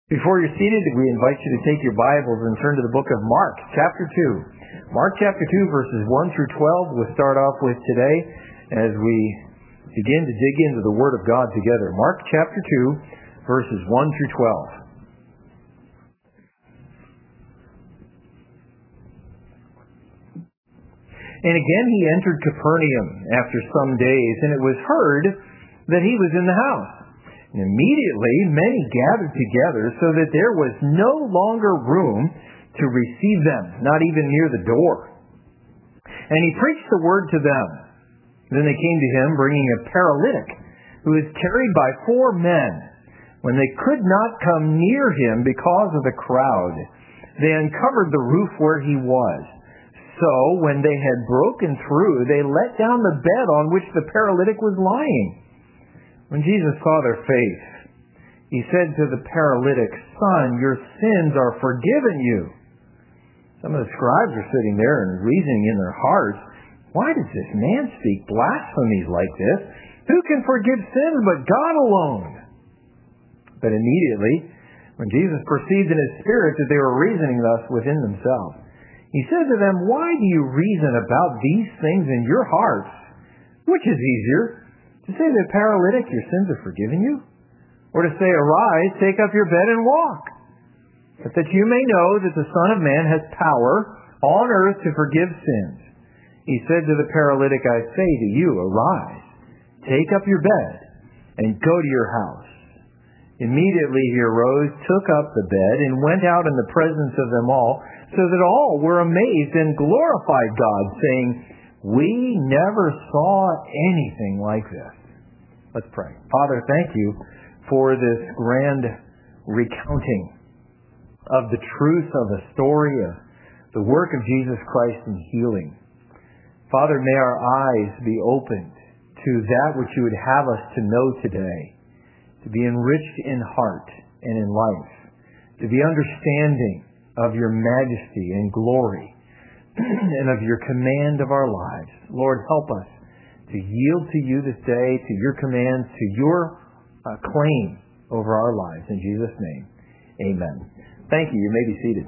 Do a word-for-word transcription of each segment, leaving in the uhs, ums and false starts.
Before you're seated, we invite you to take your Bibles and turn to the book of Mark, chapter two. Mark chapter two, verses one through twelve, we'll start off with today as we begin to dig into the Word of God together. Mark chapter two, verses one through twelve. And again he entered Capernaum after some days, and it was heard that he was in the house. And immediately many gathered together so that there was no longer room to receive them, not even near the door. And he preached the word to them. Then they came to him, bringing a paralytic who was carried by four men. When they could not come near him because of the crowd, they uncovered the roof where he was. So when they had broken through, they let down the bed on which the paralytic was lying. When Jesus saw their faith, he said to the paralytic, "Son, your sins are forgiven you." Some of the scribes are sitting there and reasoning in their hearts, "Why does this man speak blasphemies like this? Who can forgive sins but God alone?" But immediately, when Jesus perceived in his spirit that they were reasoning thus within themselves, he said to them, "Why do you reason about these things in your hearts? Which is easier, to say to the paralytic, 'Your sins are forgiven you,' or to say, 'Arise, take up your bed and walk'? But that you may know that the Son of Man has power on earth to forgive sins." He said to the paralytic, "I say to you, arise, take up your bed, and go to your house." Immediately he arose, took up the bed, and went out in the presence of them all, so that all were amazed and glorified God, saying, "We never saw anything like this." Let's pray. Father, thank you for this grand recounting of the truth of the story of the work of Jesus Christ in healing. Father, may our eyes be opened to that which you would have us to know today, to be enriched in heart and in life, to be understanding of your majesty and glory, and of your command of our lives. Lord, help us to yield to you this day, to your commands, to your uh, claim over our lives. In Jesus' name, amen. Thank you. You may be seated.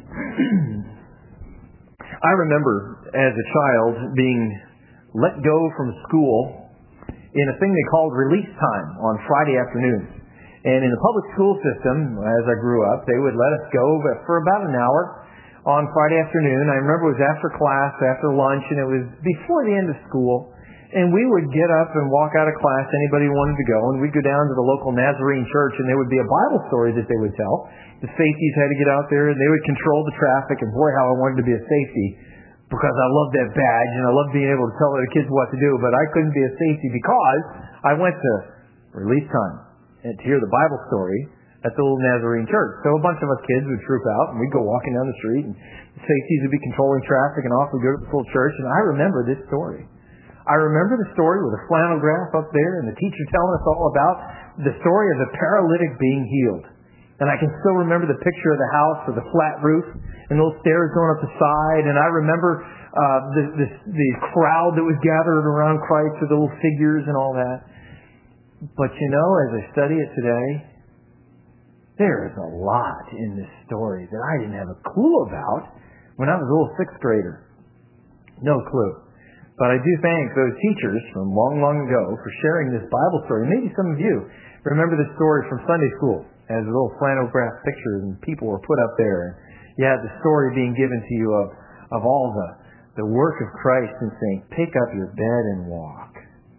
I remember as a child being let go from school in a thing they called release time on Friday afternoons. And in the public school system, as I grew up, they would let us go for about an hour on Friday afternoon. I remember it was after class, after lunch, and it was before the end of school. And we would get up and walk out of class, anybody who wanted to go, and we'd go down to the local Nazarene church, and there would be a Bible story that they would tell. The safeties had to get out there, and they would control the traffic, and boy, how I wanted to be a safety, because I loved that badge, and I loved being able to tell other kids what to do, but I couldn't be a safety because I went to release time and to hear the Bible story at the little Nazarene church. So a bunch of us kids would troop out, and we'd go walking down the street, and the safeties would be controlling traffic, and off we'd go to the full church, and I remember this story. I remember the story with a flannel graph up there, and the teacher telling us all about the story of the paralytic being healed. And I can still remember the picture of the house with the flat roof and those stairs going up the side. And I remember uh, the, the, the crowd that was gathered around Christ with the little figures and all that. But you know, as I study it today, there is a lot in this story that I didn't have a clue about when I was a little sixth grader. No clue. But I do thank those teachers from long, long ago for sharing this Bible story. Maybe some of you remember the story from Sunday school as a little flannel graph pictures and people were put up there. You had the story being given to you of, of all the, the work of Christ and saying, "Pick up your bed and walk."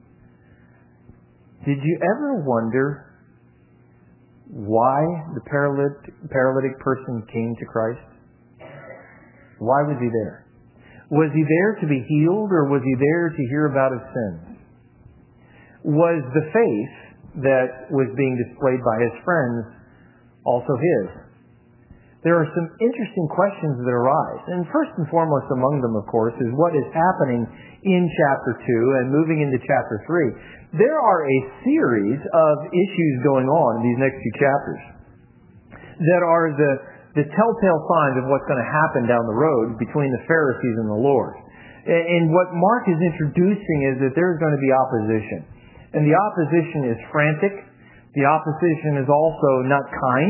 Did you ever wonder why the paralytic, paralytic person came to Christ? Why was he there? Was he there to be healed, or was he there to hear about his sins? Was the faith that was being displayed by his friends also his? There are some interesting questions that arise. And first and foremost among them, of course, is what is happening in chapter two and moving into chapter three. There are a series of issues going on in these next few chapters that are the the telltale signs of what's going to happen down the road between the Pharisees and the Lord. And what Mark is introducing is that there's going to be opposition. And the opposition is frantic. The opposition is also not kind.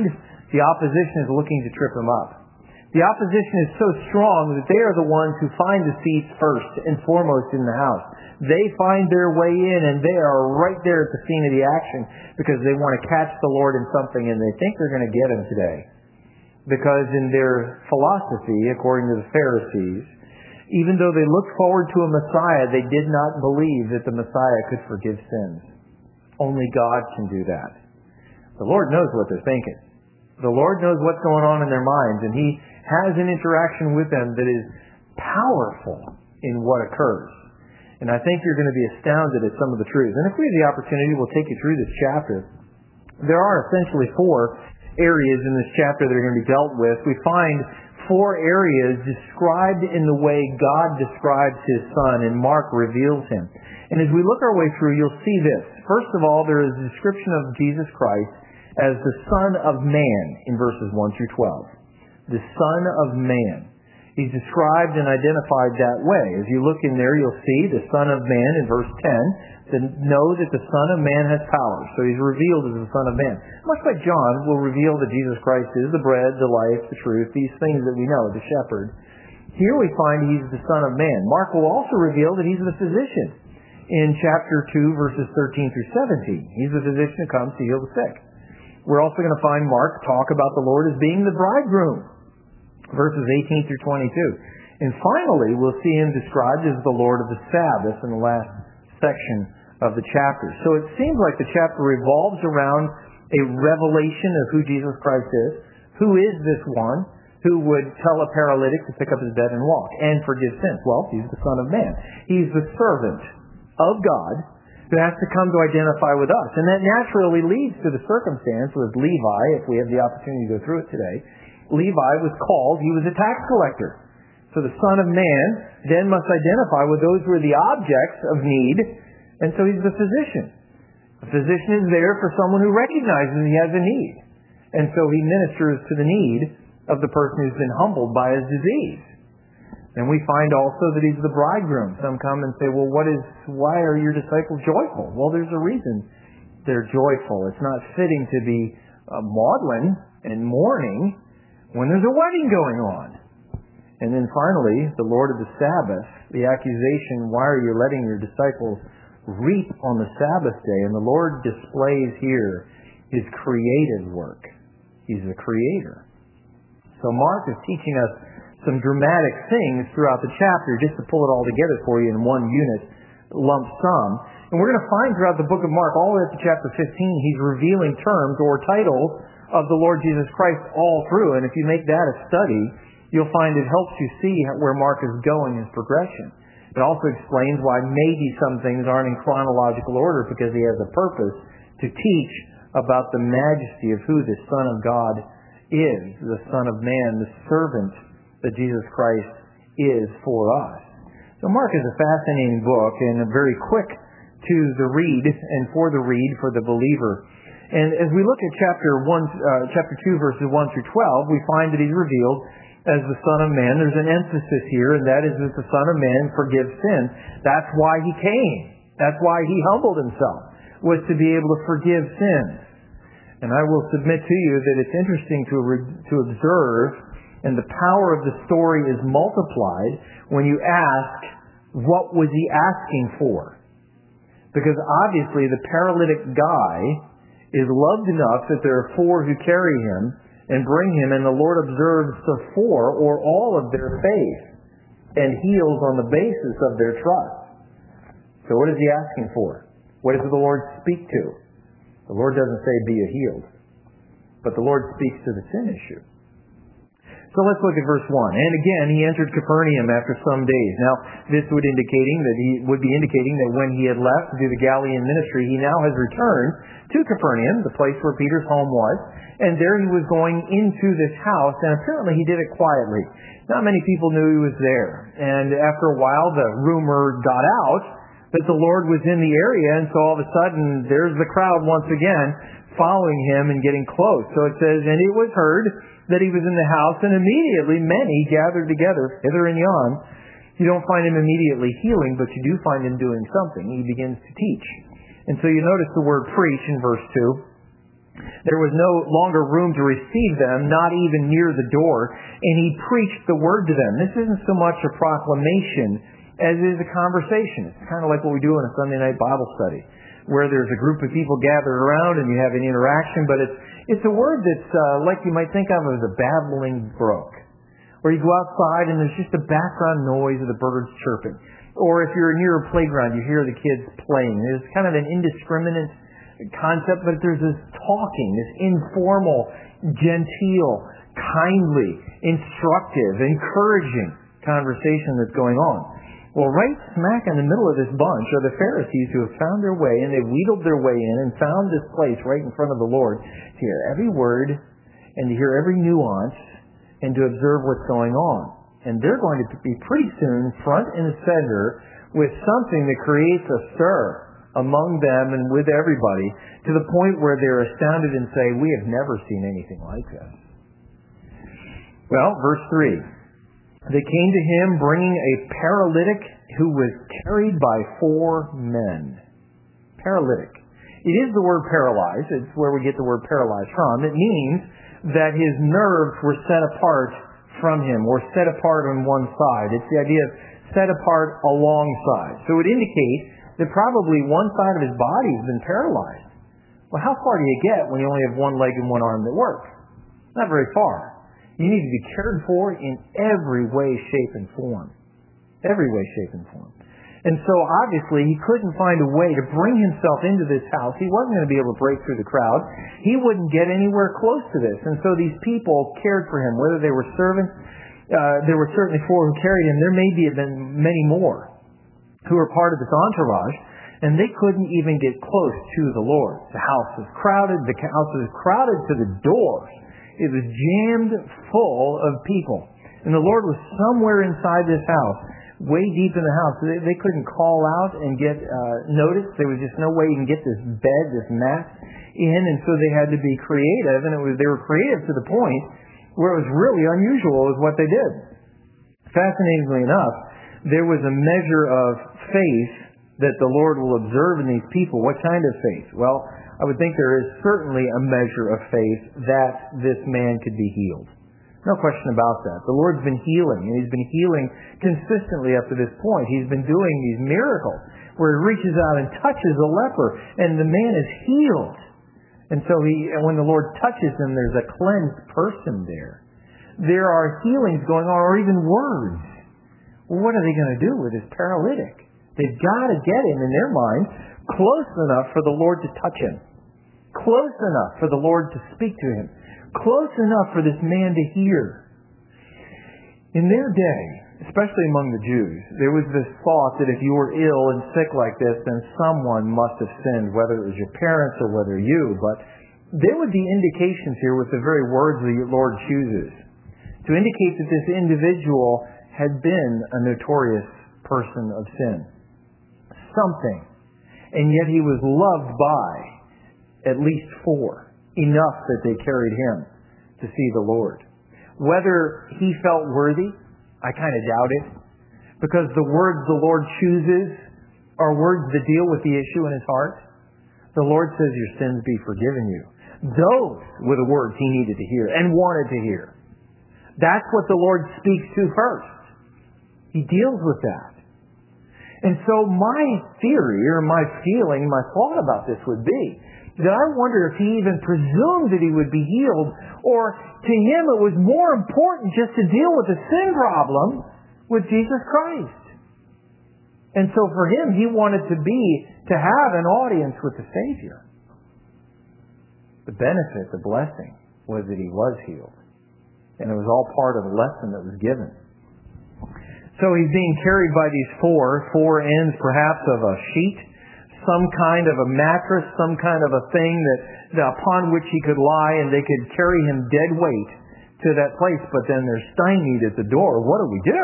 the opposition is looking to trip him up. The opposition is so strong that they are the ones who find the seats first and foremost in the house. They find their way in, and they are right there at the scene of the action because they want to catch the Lord in something, and they think they're going to get him today. Because in their philosophy, according to the Pharisees, even though they looked forward to a Messiah, they did not believe that the Messiah could forgive sins. Only God can do that. The Lord knows what they're thinking. The Lord knows what's going on in their minds, and He has an interaction with them that is powerful in what occurs. And I think you're going to be astounded at some of the truths. And if we have the opportunity, we'll take you through this chapter. There are essentially four areas in this chapter that are going to be dealt with. We find four areas described in the way God describes His Son, and Mark reveals Him. And as we look our way through, you'll see this. First of all, there is a description of Jesus Christ as the Son of Man in verses one through twelve. The Son of Man. He's described and identified that way. As you look in there, you'll see the Son of Man in verse ten. To know that the Son of Man has power. So He's revealed as the Son of Man. Much like John will reveal that Jesus Christ is the bread, the life, the truth, these things that we know, the shepherd. Here we find He's the Son of Man. Mark will also reveal that He's the physician in chapter two, verses thirteen through seventeen. He's the physician who comes to heal the sick. We're also going to find Mark talk about the Lord as being the bridegroom, verses eighteen through twenty-two. And finally, we'll see Him described as the Lord of the Sabbath in the last section of the chapter. So it seems like the chapter revolves around a revelation of who Jesus Christ is. Who is this one who would tell a paralytic to pick up his bed and walk and forgive sins? Well, He's the Son of Man. He's the servant of God who has to come to identify with us. And that naturally leads to the circumstance with Levi, if we have the opportunity to go through it today. Levi was called, he was a tax collector. So the Son of Man then must identify with those who are the objects of need. And so He's the physician. The physician is there for someone who recognizes he has a need. And so He ministers to the need of the person who's been humbled by his disease. And we find also that He's the bridegroom. Some come and say, well, what is, why are your disciples joyful? Well, there's a reason they're joyful. It's not fitting to be uh, maudlin and mourning when there's a wedding going on. And then finally, the Lord of the Sabbath, the accusation, why are you letting your disciples reap on the Sabbath day? And the Lord displays here His creative work. He's the creator. So Mark is teaching us some dramatic things throughout the chapter, just to pull it all together for you in one unit, lump sum. And we're going to find throughout the book of Mark, all the way up to chapter fifteen, He's revealing terms or titles of the Lord Jesus Christ all through. And if you make that a study, you'll find it helps you see where Mark is going, his progression. It also explains why maybe some things aren't in chronological order, because he has a purpose to teach about the majesty of who the Son of God is, the Son of Man, the servant that Jesus Christ is for us. So Mark is a fascinating book and very quick to the read and for the read for the believer. And as we look at chapter one, uh, chapter two, verses one through twelve, we find that He's revealed as the Son of Man. There's an emphasis here, and that is that the Son of Man forgives sin. That's why He came. That's why He humbled Himself, was to be able to forgive sins. And I will submit to you that it's interesting to, re- to observe, and the power of the story is multiplied when you ask, what was He asking for? Because obviously the paralytic guy is loved enough that there are four who carry him and bring him, and the Lord observes the four or all of their faith and heals on the basis of their trust. So what is He asking for? What does the Lord speak to? The Lord doesn't say be healed, but the Lord speaks to the sin issue. So let's look at verse one. And again, He entered Capernaum after some days. Now, this would indicating that he would be indicating that when He had left to do the Galilean ministry, He now has returned to Capernaum, the place where Peter's home was. And there He was going into this house, and apparently He did it quietly. Not many people knew He was there. And after a while, the rumor got out that the Lord was in the area, and so all of a sudden, there's the crowd once again following Him and getting close. So it says, and it was heard that He was in the house, and immediately many gathered together, hither and yon. You don't find Him immediately healing, but you do find Him doing something. He begins to teach. And so you notice the word preach in verse two. There was no longer room to receive them, not even near the door, and he preached the word to them. This isn't so much a proclamation as it is a conversation. It's kind of like what we do in a Sunday night Bible study, where there's a group of people gathered around and you have an interaction, but it's it's a word that's uh, like you might think of as a babbling brook, where you go outside and there's just a background noise of the birds chirping. Or if you're near a playground, you hear the kids playing. There's kind of an indiscriminate concept, but there's this talking, this informal, genteel, kindly, instructive, encouraging conversation that's going on. Well, right smack in the middle of this bunch are the Pharisees who have found their way, and they've wheedled their way in and found this place right in front of the Lord to hear every word and to hear every nuance and to observe what's going on. And they're going to be pretty soon front and center with something that creates a stir among them and with everybody, to the point where they're astounded and say, "We have never seen anything like this." Well, verse three. They came to him bringing a paralytic who was carried by four men. Paralytic. It is the word paralyzed. It's where we get the word paralyzed from. It means that his nerves were set apart from him, or set apart on one side. It's the idea of set apart alongside. So it indicates that probably one side of his body has been paralyzed. Well, how far do you get when you only have one leg and one arm that work? Not very far. You need to be cared for in every way, shape, and form. Every way, shape, and form. And so obviously he couldn't find a way to bring himself into this house. He wasn't going to be able to break through the crowd. He wouldn't get anywhere close to this. And so these people cared for him, whether they were servants. Uh, there were certainly four who carried him. There may have been many more who were part of this entourage, and they couldn't even get close to the Lord. The house was crowded. The house was crowded to the doors. It was jammed full of people. And the Lord was somewhere inside this house, way deep in the house. They, they couldn't call out and get uh, noticed. There was just no way you can get this bed, this mat in, and so they had to be creative. And it was they were creative to the point where it was really unusual is what they did. Fascinatingly enough, there was a measure of faith that the Lord will observe in these people. What kind of faith? Well, I would think there is certainly a measure of faith that this man could be healed. No question about that. The Lord's been healing, and He's been healing consistently up to this point. He's been doing these miracles where He reaches out and touches a leper, and the man is healed. And so he, and when the Lord touches him, there's a cleansed person there. There are healings going on, or even words. Well, what are they going to do with this paralytic? They've got to get him, in their mind, close enough for the Lord to touch him. Close enough for the Lord to speak to him. Close enough for this man to hear. In their day, especially among the Jews, there was this thought that if you were ill and sick like this, then someone must have sinned, whether it was your parents or whether you. But there would be indications here with the very words the Lord chooses to indicate that this individual had been a notorious person of sin. Something. And yet he was loved by at least four, enough that they carried him to see the Lord. Whether he felt worthy, I kind of doubt it, because the words the Lord chooses are words that deal with the issue in his heart. The Lord says, "Your sins be forgiven you." Those were the words he needed to hear and wanted to hear. That's what the Lord speaks to first. He deals with that. And so my theory or my feeling, my thought about this would be that I wonder if he even presumed that he would be healed, or to him it was more important just to deal with the sin problem with Jesus Christ. And so for him, he wanted to be, to have an audience with the Savior. The benefit, the blessing, was that he was healed. And it was all part of the lesson that was given. So he's being carried by these four, four ends perhaps of a sheet, some kind of a mattress, some kind of a thing that, that upon which he could lie, and they could carry him dead weight to that place. But then they're stymied at the door. What do we do?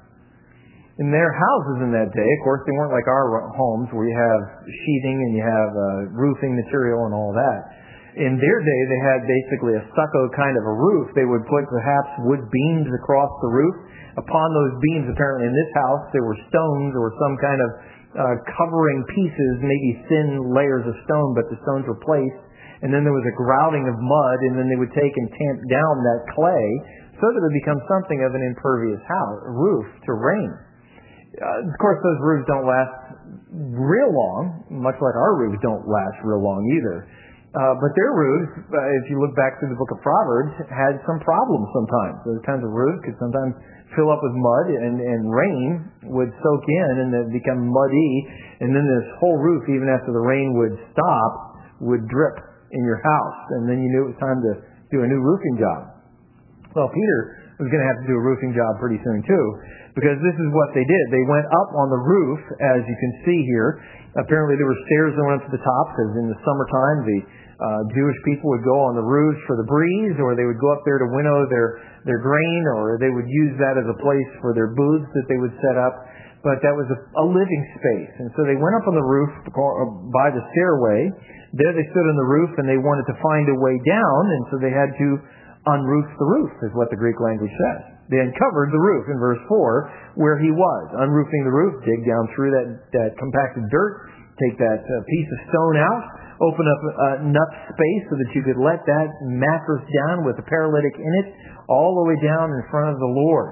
In their houses in that day, of course, they weren't like our homes where you have sheathing and you have uh, roofing material and all that. In their day, they had basically a stucco kind of a roof. They would put perhaps wood beams across the roof. Upon those beams, apparently in this house, there were stones or some kind of uh, covering pieces, maybe thin layers of stone, but the stones were placed. and then there was a grouting of mud, and then they would take and tamp down that clay so that it would become something of an impervious house, roof to rain. Uh, of course, those roofs don't last real long, much like our roofs don't last real long either. Uh, but their roofs, uh, if you look back through the book of Proverbs, had some problems sometimes. Those kinds of roofs could sometimes fill up with mud, and, and rain would soak in and then become muddy, and then this whole roof, even after the rain would stop, would drip in your house, and then you knew it was time to do a new roofing job. Well, Peter was going to have to do a roofing job pretty soon too, because this is what they did. They went up on the roof, as you can see here. Apparently there were stairs that went up to the top, because in the summertime the uh, Jewish people would go on the roofs for the breeze, or they would go up there to winnow their, their grain, or they would use that as a place for their booths that they would set up. But that was a, a living space. And so they went up on the roof by the stairway. There they stood on the roof, and they wanted to find a way down, and so they had to unroof the roof, is what the Greek language says. They uncovered the roof in verse four, where he was. Unroofing the roof, dig down through that, that compacted dirt, take that uh, piece of stone out, open up uh, enough space so that you could let that mattress down with the paralytic in it, all the way down in front of the Lord.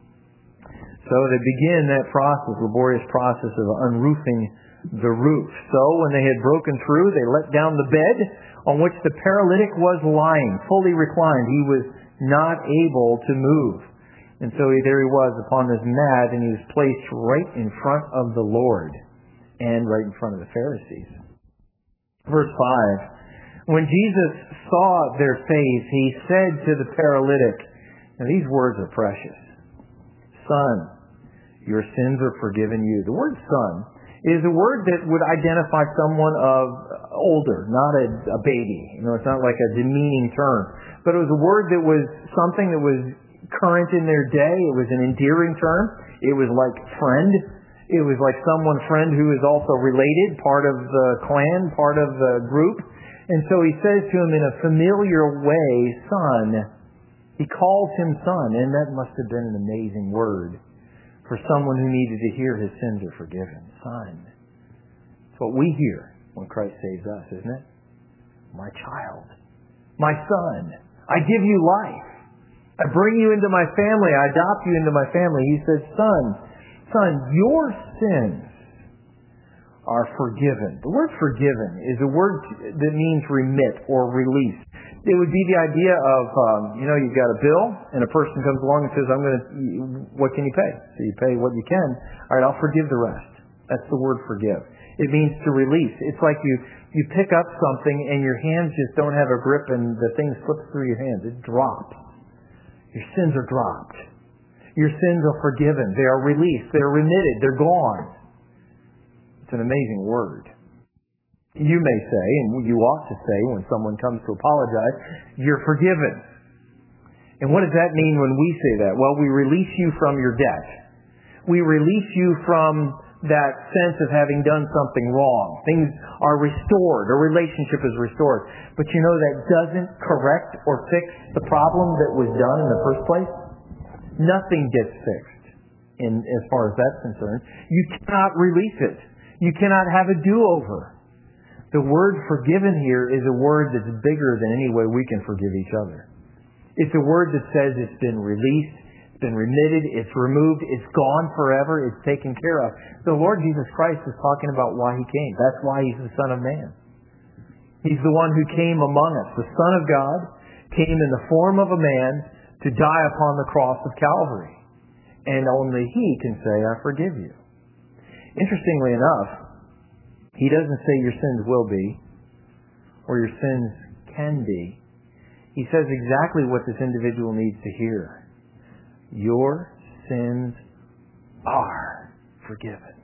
So they begin that process, laborious process of unroofing the roof. So when they had broken through, they let down the bed on which the paralytic was lying, fully reclined. He was not able to move. And so he, there he was upon this mat, and he was placed right in front of the Lord and right in front of the Pharisees. Verse five, when Jesus saw their faith, he said to the paralytic, and these words are precious, "Son, your sins are forgiven you." The word son is a word that would identify someone of older, not a, a baby. You know, it's not like a demeaning term. But it was a word that was something that was current in their day. It was an endearing term. It was like friend. It was like someone friend who is also related, part of the clan, part of the group. And so he says to him in a familiar way, "Son." He calls him son, and that must have been an amazing word for someone who needed to hear his sins are forgiven. Son. It's what we hear when Christ saves us, isn't it? My child. My son. I give you life. I bring you into my family. I adopt you into my family. He says, son, son, your sins are forgiven. The word forgiven is a word that means remit or release. It would be the idea of, um, you know, you've got a bill, and a person comes along and says, I'm going to, what can you pay? So you pay what you can. All right, I'll forgive the rest. That's the word forgive. It means to release. It's like you, you pick up something and your hands just don't have a grip and the thing slips through your hands. It drops. Your sins are dropped. Your sins are forgiven. They are released. They are remitted. They're gone. It's an amazing word. You may say, and you ought to say when someone comes to apologize, you're forgiven. And what does that mean when we say that? Well, we release you from your debt. We release you from that sense of having done something wrong. Things are restored. A relationship is restored. But you know that doesn't correct or fix the problem that was done in the first place. Nothing gets fixed in, as far as that's concerned. You cannot release it. You cannot have a do-over. The word forgiven here is a word that's bigger than any way we can forgive each other. It's a word that says it's been released, it's been remitted, it's removed, it's gone forever, it's taken care of. The Lord Jesus Christ is talking about why He came. That's why He's the Son of Man. He's the one who came among us. The Son of God came in the form of a man to die upon the cross of Calvary. And only He can say, I forgive you. Interestingly enough, He doesn't say your sins will be, or your sins can be. He says exactly what this individual needs to hear. Your sins are forgiven.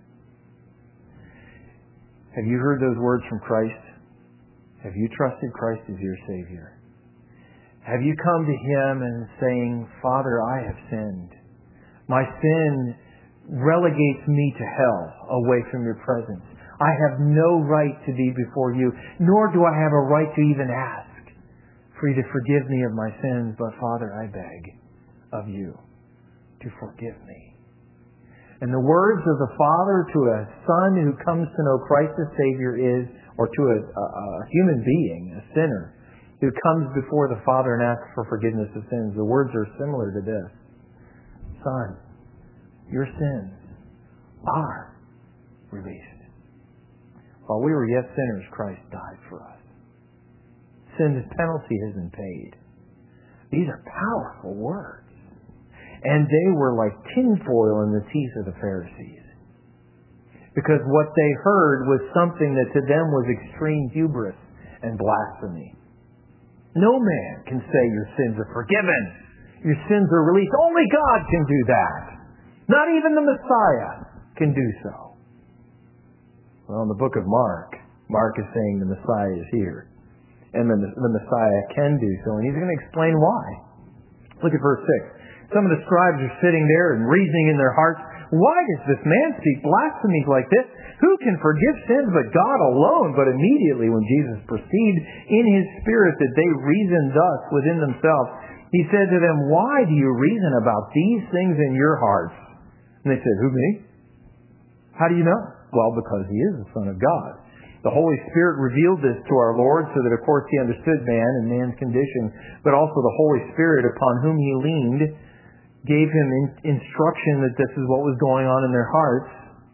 Have you heard those words from Christ? Have you trusted Christ as your Savior? Have you come to Him and saying, Father, I have sinned. My sin relegates me to hell, away from your presence. I have no right to be before you, nor do I have a right to even ask for you to forgive me of my sins. But Father, I beg of you to forgive me. And the words of the Father to a son who comes to know Christ as Savior is, or to a, a, a human being, a sinner, who comes before the Father and asks for forgiveness of sins, the words are similar to this. Son, your sins are released. While we were yet sinners, Christ died for us. Sin's penalty has been paid. These are powerful words. And they were like tinfoil in the teeth of the Pharisees. Because what they heard was something that to them was extreme hubris and blasphemy. No man can say your sins are forgiven. Your sins are released. Only God can do that. Not even the Messiah can do so. Well, in the book of Mark, Mark is saying the Messiah is here. And the, the Messiah can do so. And he's going to explain why. Look at verse six. Some of the scribes are sitting there and reasoning in their hearts, why does this man speak blasphemies like this? Who can forgive sins but God alone? But immediately when Jesus perceived in his spirit that they reasoned thus within themselves, he said to them, why do you reason about these things in your hearts? And they said, who, me? How do you know? Well, because he is the Son of God. The Holy Spirit revealed this to our Lord so that, of course, he understood man and man's condition, but also the Holy Spirit upon whom he leaned gave him in- instruction that this is what was going on in their hearts.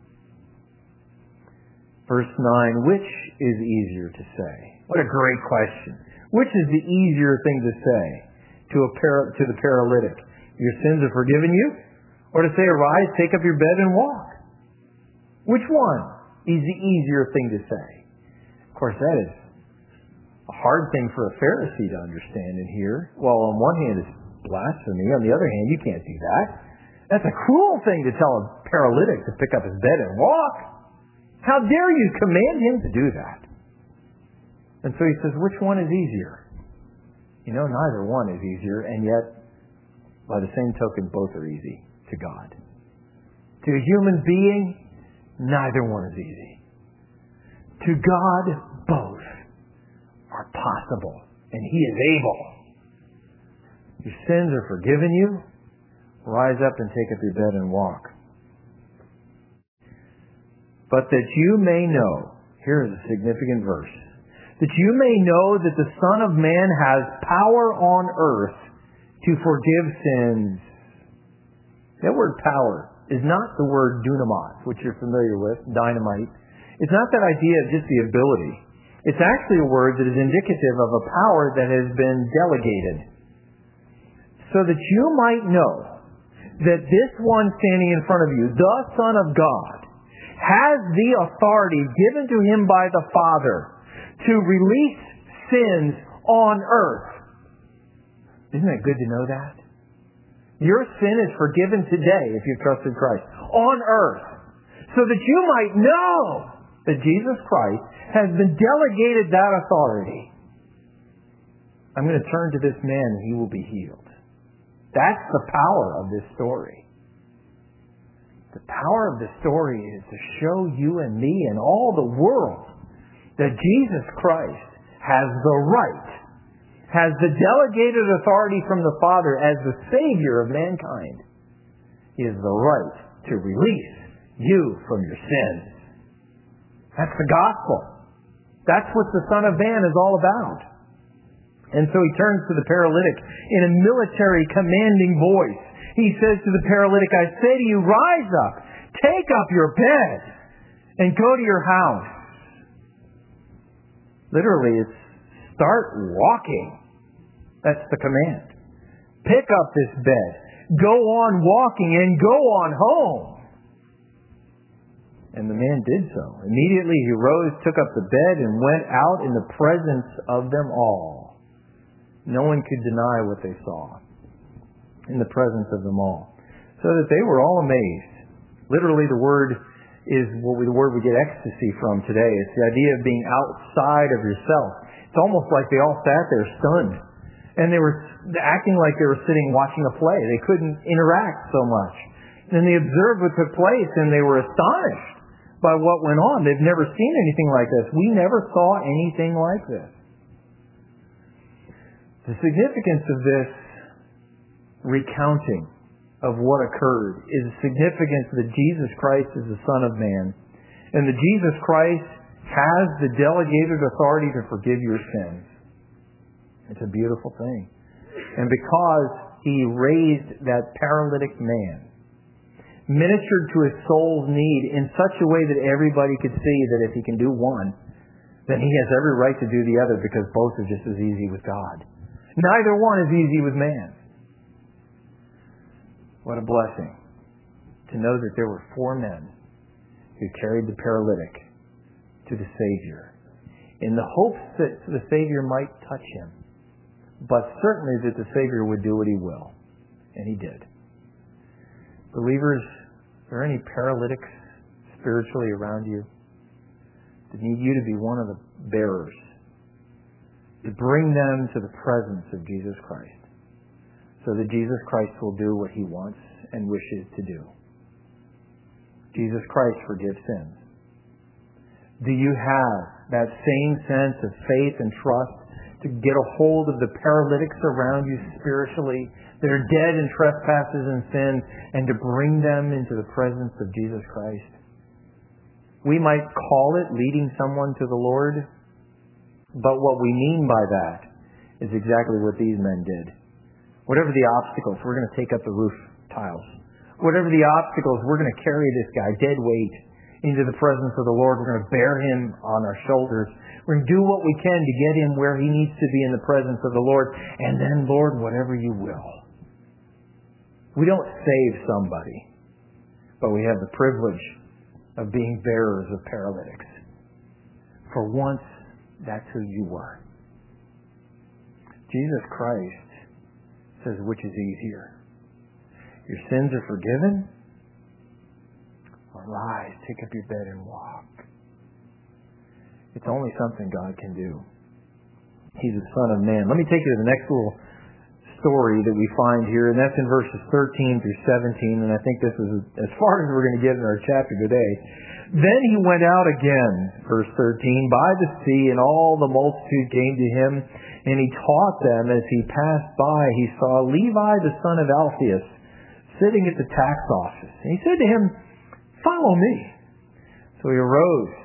Verse nine, which is easier to say? What a great question. Which is the easier thing to say to, a para- to the paralytic? Your sins are forgiven you? Or to say, arise, take up your bed and walk? Which one is the easier thing to say? Of course, that is a hard thing for a Pharisee to understand and hear. Well, on one hand, it's blasphemy. On the other hand, you can't do that. That's a cruel thing to tell a paralytic to pick up his bed and walk. How dare you command him to do that? And so he says, which one is easier? You know, neither one is easier, and yet, by the same token, both are easy to God. To a human being, neither one is easy. To God, both are possible, and he is able. Your sins are forgiven you. Rise up and take up your bed and walk. But that you may know, here is a significant verse, that you may know that the Son of Man has power on earth to forgive sins. That word power is not the word dunamis, which you're familiar with, dynamite. It's not that idea of just the ability. It's actually a word that is indicative of a power that has been delegated. So that you might know that this one standing in front of you, the Son of God, has the authority given to him by the Father to release sins on earth. Isn't that good to know that? Your sin is forgiven today if you've trusted Christ. On earth. So that you might know that Jesus Christ has been delegated that authority. I'm going to turn to this man and he will be healed. That's the power of this story. The power of the story is to show you and me and all the world that Jesus Christ has the right, has the delegated authority from the Father as the Savior of mankind. He has the right to release you from your sins. That's the gospel. That's what the Son of Man is all about. And so he turns to the paralytic in a military commanding voice. He says to the paralytic, I say to you, rise up, take up your bed, and go to your house. Literally, it's start walking. That's the command. Pick up this bed, go on walking, and go on home. And the man did so. Immediately he rose, took up the bed, and went out in the presence of them all. No one could deny what they saw in the presence of them all. So that they were all amazed. Literally the word is what we, the word we get ecstasy from today. It's the idea of being outside of yourself. It's almost like they all sat there stunned. And they were acting like they were sitting watching a play. They couldn't interact so much. And they observed what took place and they were astonished by what went on. They've never seen anything like this. We never saw anything like this. The significance of this recounting of what occurred is the significance that Jesus Christ is the Son of Man, and that Jesus Christ has the delegated authority to forgive your sins. It's a beautiful thing. And because he raised that paralytic man, ministered to his soul's need in such a way that everybody could see that if he can do one, then he has every right to do the other, because both are just as easy with God. Neither one is easy with man. What a blessing to know that there were four men who carried the paralytic to the Savior in the hopes that the Savior might touch him, but certainly that the Savior would do what he will. And he did. Believers, are there any paralytics spiritually around you that need you to be one of the bearers, to bring them to the presence of Jesus Christ, so that Jesus Christ will do what he wants and wishes to do? Jesus Christ forgives sins. Do you have that same sense of faith and trust to get a hold of the paralytics around you spiritually that are dead in trespasses and sins, and to bring them into the presence of Jesus Christ? We might call it leading someone to the Lord, but what we mean by that is exactly what these men did. Whatever the obstacles, we're going to take up the roof tiles. Whatever the obstacles, we're going to carry this guy, dead weight, into the presence of the Lord. We're going to bear him on our shoulders. We're going to do what we can to get him where he needs to be in the presence of the Lord. And then, Lord, whatever you will. We don't save somebody, but we have the privilege of being bearers of paralytics. For once, that's who you were. Jesus Christ says, which is easier? Your sins are forgiven? Arise, take up your bed and walk. It's only something God can do. He's the Son of Man. Let me take you to the next little story that we find here, and that's in verses thirteen through seventeen, and I think this is as far as we're going to get in our chapter today. Then he went out again, verse thirteen, by the sea, and all the multitude came to him, and he taught them. As he passed by, he saw Levi the son of Alphaeus sitting at the tax office, and he said to him, "Follow me." So he arose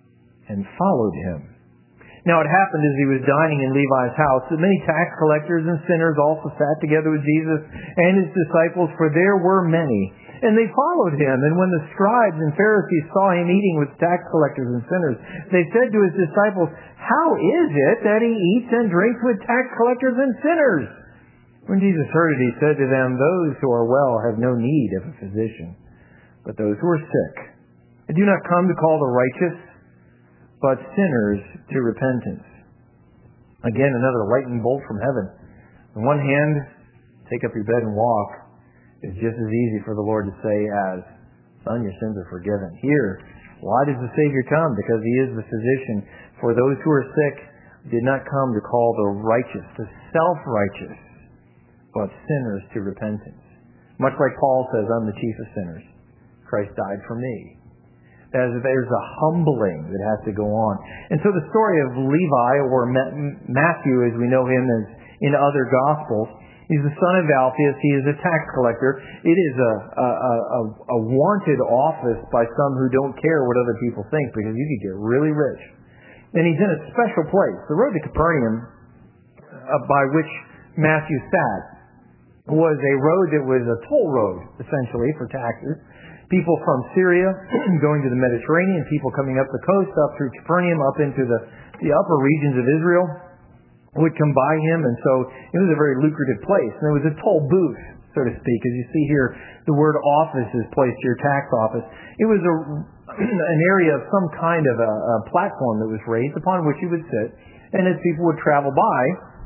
and followed him. Now it happened as he was dining in Levi's house that many tax collectors and sinners also sat together with Jesus and his disciples, for there were many. And they followed him. And when the scribes and Pharisees saw him eating with tax collectors and sinners, they said to his disciples, "How is it that he eats and drinks with tax collectors and sinners?" When Jesus heard it, he said to them, "Those who are well have no need of a physician, but those who are sick. I do not come to call the righteous, but sinners to repentance." Again, another lightning bolt from heaven. On one hand, take up your bed and walk is just as easy for the Lord to say as, "Son, your sins are forgiven." Here, why does the Savior come? Because he is the physician. For those who are sick did not come to call the righteous, the self-righteous, but sinners to repentance. Much like Paul says, "I'm the chief of sinners. Christ died for me." As there's a humbling that has to go on. And so the story of Levi, or Matthew as we know him as in other Gospels, he's the son of Alphaeus. He is a tax collector. It is a, a, a, a wanted office by some who don't care what other people think, because you could get really rich. And he's in a special place. The road to Capernaum, uh, by which Matthew sat, was a road that was a toll road, essentially, for taxes. People from Syria going to the Mediterranean, people coming up the coast, up through Capernaum, up into the, the upper regions of Israel, would come by him. And so it was a very lucrative place. And there was a toll booth, so to speak. As you see here, the word office is placed here, tax office. It was a, an area of some kind of a, a platform that was raised upon which he would sit. And as people would travel by,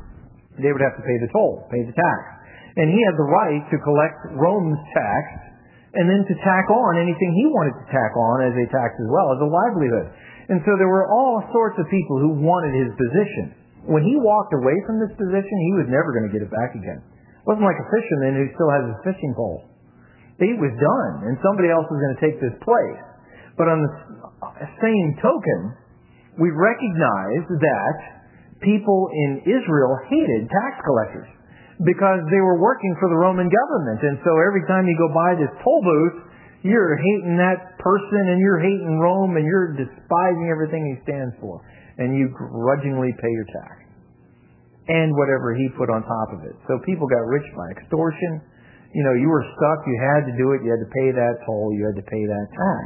they would have to pay the toll, pay the tax. And he had the right to collect Rome's tax, and then to tack on anything he wanted to tack on as a tax as well, as a livelihood. And so there were all sorts of people who wanted his position. When he walked away from this position, he was never going to get it back again. It wasn't like a fisherman who still has his fishing pole. He was done, and somebody else was going to take this place. But on the same token, we recognize that people in Israel hated tax collectors, because they were working for the Roman government. And so every time you go by this toll booth, You're hating that person, and you're hating Rome, and you're despising everything he stands for. And you grudgingly pay your tax. And whatever he put on top of it. So people got rich by extortion. You know, you were stuck, you had to do it, you had to pay that toll, you had to pay that tax.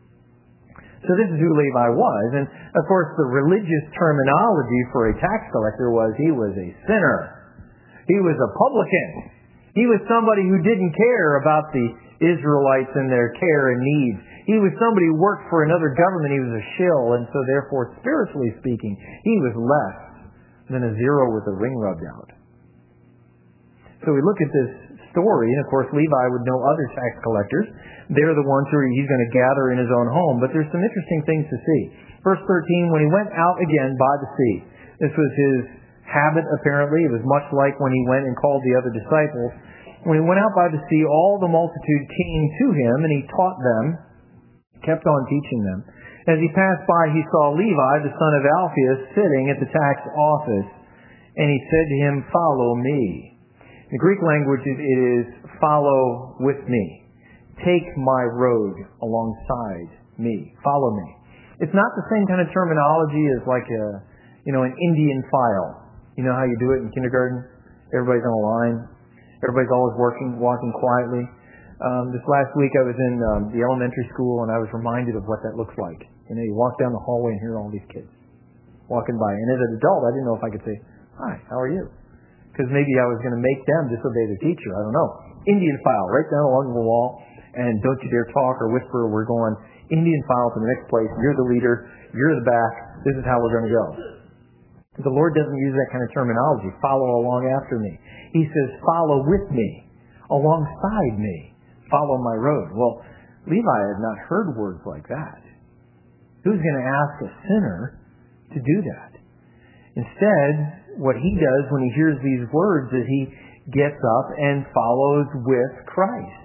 So this is who Levi was. And of course the religious terminology for a tax collector was he was a sinner. He was a publican. He was somebody who didn't care about the Israelites and their care and needs. He was somebody who worked for another government. He was a shill, and so therefore, spiritually speaking, he was less than a zero with a ring rubbed out. So we look at this story, and of course Levi would know other tax collectors. They're the ones who he's going to gather in his own home. But there's some interesting things to see. Verse thirteen, when he went out again by the sea. This was his habit, apparently. It was much like when he went and called the other disciples. When he went out by the sea, all the multitude came to him, and he taught them, kept on teaching them. As he passed by, he saw Levi, the son of Alphaeus, sitting at the tax office, and he said to him, "Follow me." In the Greek language, it is, "Follow with me. Take my road alongside me. Follow me." It's not the same kind of terminology as like a, you know, an Indian file. You know how you do it in kindergarten? Everybody's on a line. Everybody's always working, walking quietly. Um, this last week I was in um, the elementary school, and I was reminded of what that looks like. You know, you walk down the hallway and hear all these kids walking by. And as an adult, I didn't know if I could say, "Hi, how are you?" Because maybe I was going to make them disobey their teacher. I don't know. Indian file, right down along the wall. And don't you dare talk or whisper. We're going Indian file to the next place. You're the leader. You're the back. This is how we're going to go. The Lord doesn't use that kind of terminology. Follow along after me. He says, "Follow with me, alongside me. Follow my road." Well, Levi had not heard words like that. Who's going to ask a sinner to do that? Instead, what he does when he hears these words is he gets up and follows with Christ.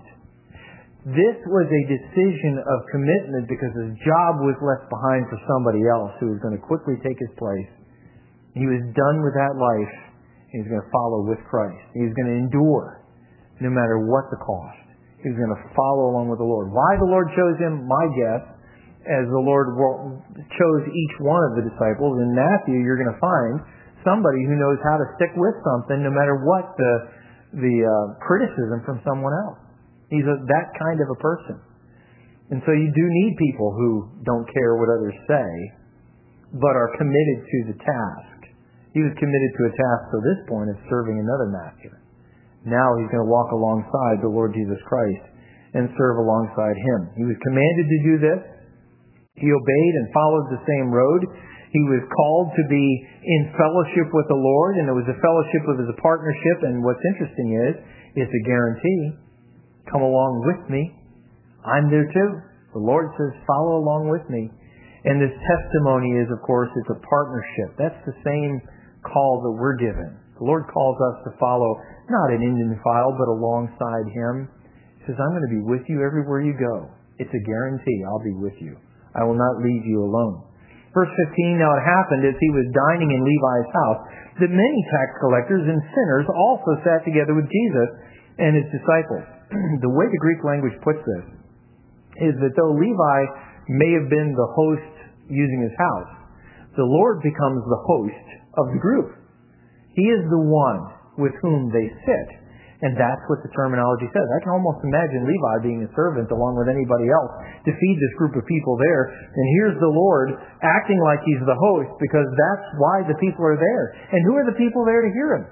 This was a decision of commitment because his job was left behind for somebody else who was going to quickly take his place. He was done with that life, and he was going to follow with Christ. He was going to endure no matter what the cost. He was going to follow along with the Lord. Why the Lord chose him, my guess, as the Lord chose each one of the disciples. In Matthew, you're going to find somebody who knows how to stick with something no matter what the, the uh, criticism from someone else. He's a, that kind of a person. And so you do need people who don't care what others say, but are committed to the task. He was committed to a task to this point of serving another master. Now he's going to walk alongside the Lord Jesus Christ and serve alongside him. He was commanded to do this. He obeyed and followed the same road. He was called to be in fellowship with the Lord, and it was a fellowship of his partnership. And what's interesting is, it's a guarantee. Come along with me. I'm there too. The Lord says, "Follow along with me." And this testimony is, of course, it's a partnership. That's the same call that we're given. The Lord calls us to follow not an Indian file, but alongside him. He says, "I'm going to be with you everywhere you go." It's a guarantee. I'll be with you. I will not leave you alone. Verse fifteen, now it happened as he was dining in Levi's house that many tax collectors and sinners also sat together with Jesus and his disciples. The way the Greek language puts this is that though Levi may have been the host using his house, the Lord becomes the host of the group. He is the one with whom they sit. And that's what the terminology says. I can almost imagine Levi being a servant along with anybody else to feed this group of people there. And here's the Lord acting like he's the host because that's why the people are there. And who are the people there to hear him?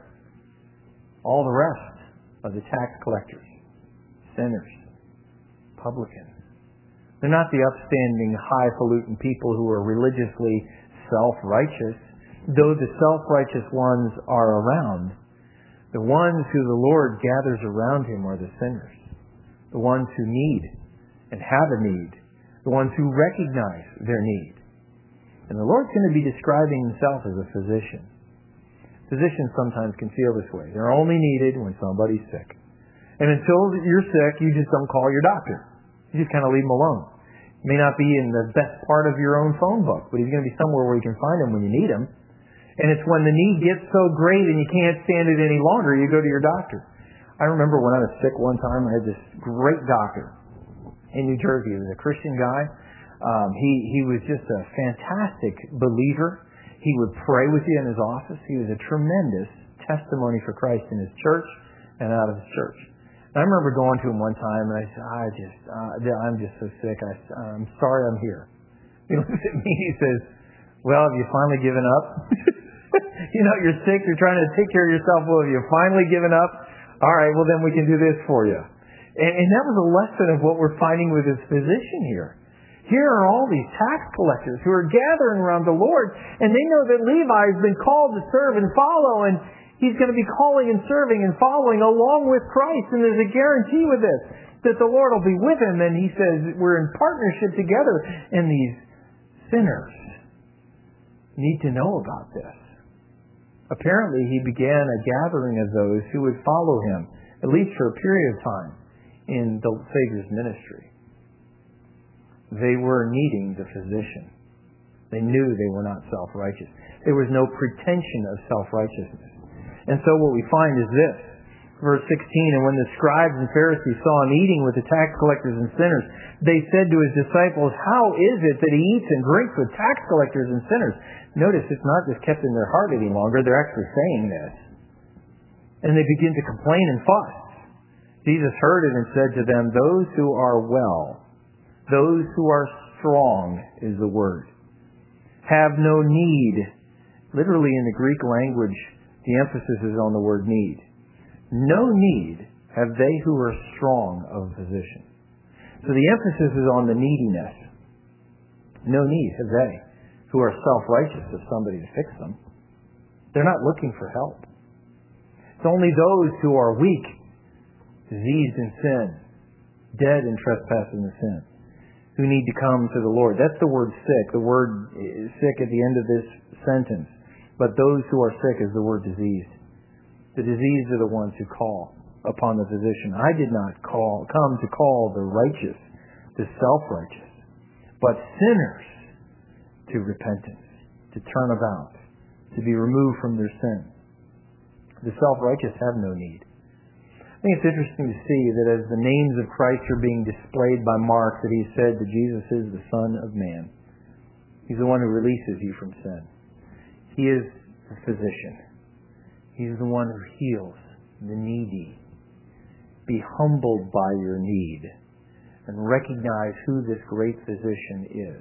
All the rest of the tax collectors, sinners, publicans. They're not the upstanding, highfalutin people who are religiously self-righteous, though the self-righteous ones are around. The ones who the Lord gathers around him are the sinners. The ones who need and have a need. The ones who recognize their need. And the Lord's going to be describing himself as a physician. Physicians sometimes can feel this way. They're only needed when somebody's sick. And until you're sick, you just don't call your doctor. You just kind of leave him alone. He may not be in the best part of your own phone book, but he's going to be somewhere where you can find him when you need him. And it's when the need gets so great and you can't stand it any longer, you go to your doctor. I remember when I was sick one time, I had this great doctor. in New Jersey. He was a Christian guy. Um, he, he was just a fantastic believer. He would pray with you in his office. He was a tremendous testimony for Christ in his church and out of his church. And I remember going to him one time, and I said, I just, uh, I'm just so sick. I, I'm sorry I'm here. He looks at me, he says, well, have you finally given up? You know, you're sick, you're trying to take care of yourself. Well, have you finally given up? All right, well, then we can do this for you. And, and that was a lesson of what we're finding with his physician here. Here are all these tax collectors who are gathering around the Lord, and they know that Levi has been called to serve and follow, and he's going to be calling and serving and following along with Christ. And there's a guarantee with this, that the Lord will be with him. And he says we're in partnership together. And these sinners need to know about this. Apparently, he began a gathering of those who would follow him, at least for a period of time, in the Savior's ministry. They were needing the physician. They knew they were not self-righteous. There was no pretension of self-righteousness. And so what we find is this, verse sixteen, and when the scribes and Pharisees saw him eating with the tax collectors and sinners, they said to his disciples, how is it that he eats and drinks with tax collectors and sinners? Notice it's not just kept in their heart any longer, they're actually saying this. And they begin to complain and fuss. Jesus heard it and said to them, those who are well, those who are strong is the word, have no need. Literally in the Greek language, the emphasis is on the word need. No need have they who are strong of a physician. So the emphasis is on the neediness. No need have they who are self-righteous of somebody to fix them. They're not looking for help. It's only those who are weak, diseased in sin, dead in trespasses and sin, who need to come to the Lord. That's the word sick. The word sick at the end of this sentence. But those who are sick is the word diseased. The diseased are the ones who call upon the physician. I did not call, come to call the righteous, the self-righteous, but sinners to repentance, to turn about, to be removed from their sin. The self-righteous have no need. I think it's interesting to see that as the names of Christ are being displayed by Mark, that he said that Jesus is the Son of Man. He's the one who releases you from sin. He is the physician. He's the one who heals the needy. Be humbled by your need and recognize who this great physician is.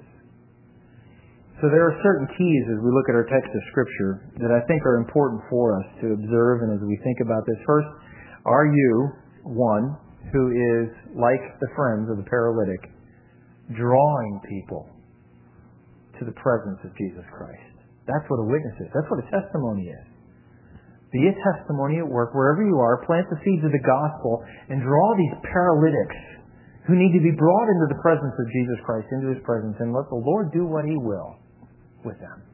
So there are certain keys as we look at our text of Scripture that I think are important for us to observe, and as we think about this. First, are you one who is, like the friends of the paralytic, drawing people to the presence of Jesus Christ? That's what a witness is. That's what a testimony is. Be a testimony at work wherever you are. Plant the seeds of the gospel and draw these paralytics who need to be brought into the presence of Jesus Christ, into His presence, and let the Lord do what He will with them.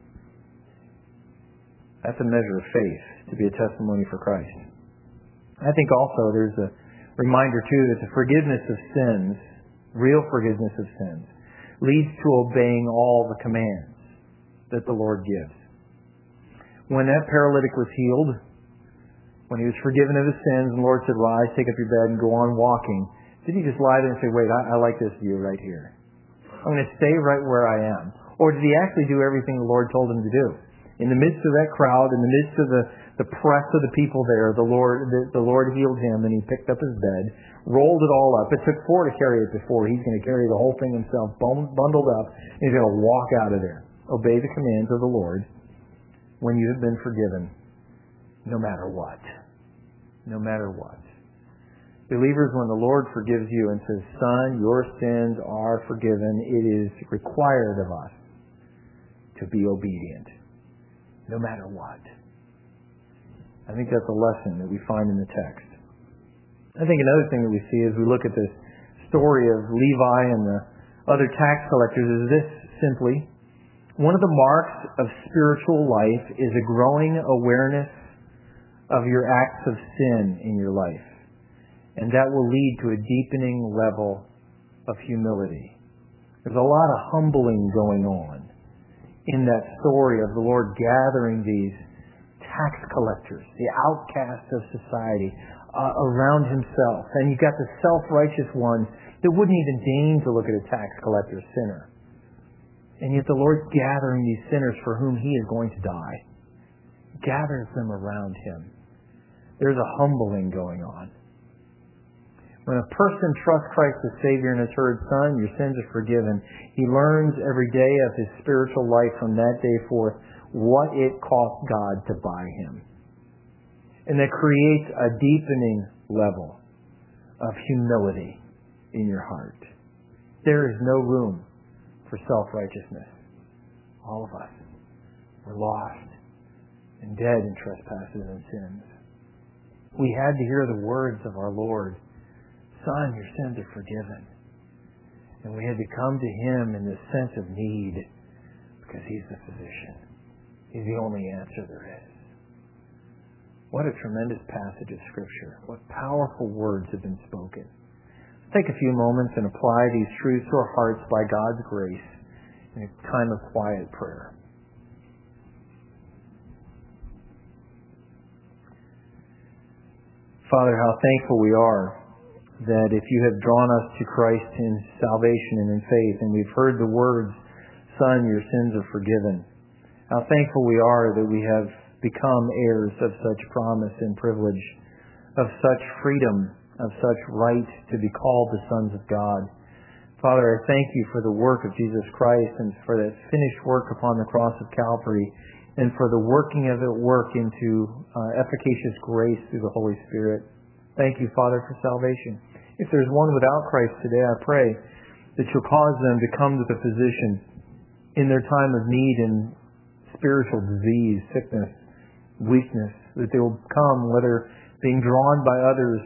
That's a measure of faith, to be a testimony for Christ. I think also there's a reminder, too, that the forgiveness of sins, real forgiveness of sins, leads to obeying all the commands that the Lord gives. When that paralytic was healed, when he was forgiven of his sins, and the Lord said, rise, take up your bed, and go on walking, did he just lie there and say, wait, I, I like this view right here. I'm going to stay right where I am. Or did he actually do everything the Lord told him to do? In the midst of that crowd, in the midst of the, the press of the people there, the Lord the, the Lord healed him, and he picked up his bed, rolled it all up. It took four to carry it before. He's going to carry the whole thing himself, bundled up, and he's going to walk out of there. Obey the commands of the Lord when you have been forgiven, no matter what. No matter what. Believers, when the Lord forgives you and says, son, your sins are forgiven, it is required of us to be obedient, no matter what. I think that's a lesson that we find in the text. I think another thing that we see as we look at this story of Levi and the other tax collectors is this simply. One of the marks of spiritual life is a growing awareness of your acts of sin in your life. And that will lead to a deepening level of humility. There's a lot of humbling going on in that story of the Lord gathering these tax collectors, the outcasts of society, uh, around himself. And you've got the self-righteous ones that wouldn't even deign to look at a tax collector sinner. And yet the Lord's gathering these sinners for whom he is going to die. Gathers them around him. There's a humbling going on. When a person trusts Christ as Savior and has heard, "Son, your sins are forgiven," he learns every day of his spiritual life from that day forth what it cost God to buy him. And that creates a deepening level of humility in your heart. There is no room for self-righteousness. All of us were lost and dead in trespasses and sins. We had to hear the words of our Lord, "Son, your sins are forgiven." And we had to come to him in this sense of need because he's the physician. He's the only answer there is. What a tremendous passage of Scripture. What powerful words have been spoken. Let's take a few moments and apply these truths to our hearts by God's grace in a time of quiet prayer. Father, how thankful we are that if you have drawn us to Christ in salvation and in faith, and we've heard the words, "Son, your sins are forgiven," how thankful we are that we have become heirs of such promise and privilege, of such freedom, of such right to be called the sons of God. Father, I thank you for the work of Jesus Christ and for that finished work upon the cross of Calvary, and for the working of it work into uh, efficacious grace through the Holy Spirit. Thank you, Father, for salvation. If there's one without Christ today, I pray that you'll cause them to come to the physician in their time of need and spiritual disease, sickness, weakness, that they will come, whether being drawn by others,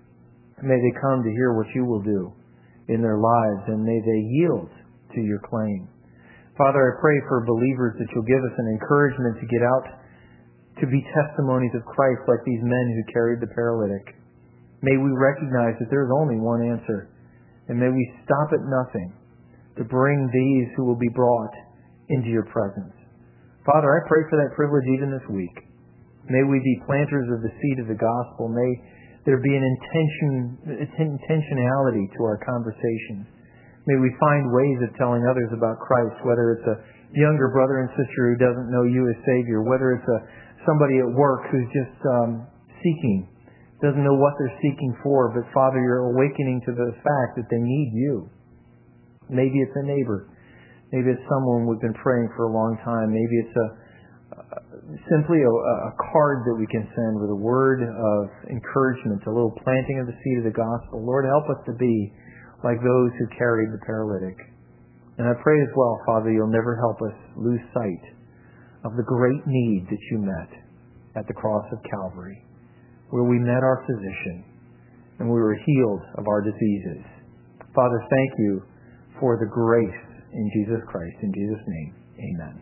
may they come to hear what you will do in their lives, and may they yield to your claim. Father, I pray for believers that you'll give us an encouragement to get out to be testimonies of Christ like these men who carried the paralytic. May we recognize that there is only one answer, and may we stop at nothing to bring these who will be brought into your presence. Father, I pray for that privilege even this week. May we be planters of the seed of the gospel. May there be an intention, intentionality to our conversations. May we find ways of telling others about Christ, whether it's a younger brother and sister who doesn't know you as Savior, whether it's a somebody at work who's just um, seeking, doesn't know what they're seeking for, but Father, you're awakening to the fact that they need you. Maybe it's a neighbor. Maybe it's someone we've been praying for a long time. Maybe it's a uh, simply a, a card that we can send with a word of encouragement, a little planting of the seed of the gospel. Lord, help us to be like those who carried the paralytic. And I pray as well, Father, you'll never help us lose sight of the great need that you met at the cross of Calvary, where we met our physician and we were healed of our diseases. Father, thank you for the grace in Jesus Christ. In Jesus' name, amen.